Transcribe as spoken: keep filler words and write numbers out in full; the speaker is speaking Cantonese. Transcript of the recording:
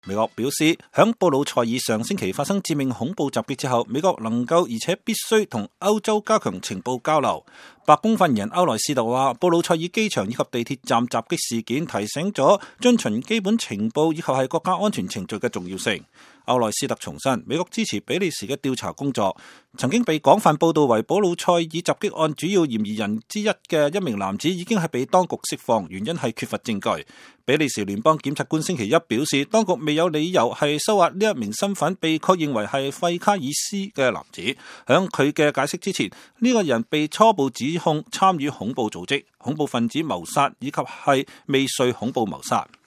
美國表示，響布魯塞爾上星期發生致命恐怖襲擊之後，美國能夠而且必須同歐洲加強情報交流。白宮發言人歐萊斯特話，布魯塞爾機場以及地鐵站襲擊事件提醒咗遵循基本情報以及係國家安全程序嘅重要性。歐萊斯特重申，美國支持比利時嘅調查工作。曾經被廣泛報道為布魯塞爾襲擊案主要嫌疑人之一嘅一名男子已經係被當局釋放，原因係缺乏證據。比利時聯邦檢察官星期一表示，當局未有理由係收押呢一名身份被確認為係費卡爾斯嘅男子。響佢嘅解釋之前，呢個人被初步指控參與恐怖組織、恐怖分子謀殺以及係未遂恐怖謀殺。